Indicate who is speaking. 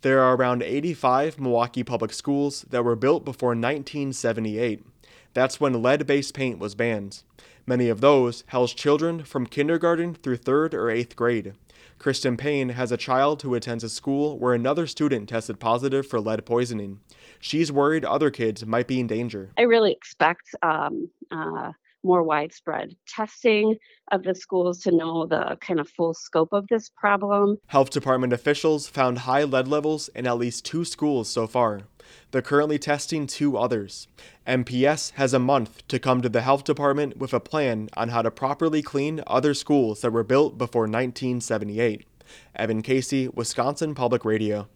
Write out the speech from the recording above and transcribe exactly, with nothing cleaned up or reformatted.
Speaker 1: There are around eighty-five Milwaukee public schools that were built before nineteen seventy-eight. That's when lead-based paint was banned. Many of those house children from kindergarten through third or eighth grade. Kristen Payne has a child who attends a school where another student tested positive for lead poisoning. She's worried other kids might be in danger.
Speaker 2: I really expect um, uh, more widespread testing of the schools to know the kind of full scope of this problem.
Speaker 1: Health department officials found high lead levels in at least two schools so far. They're currently testing two others. M P S has a month to come to the health department with a plan on how to properly clean other schools that were built before nineteen seventy-eight. Evan Casey, Wisconsin Public Radio.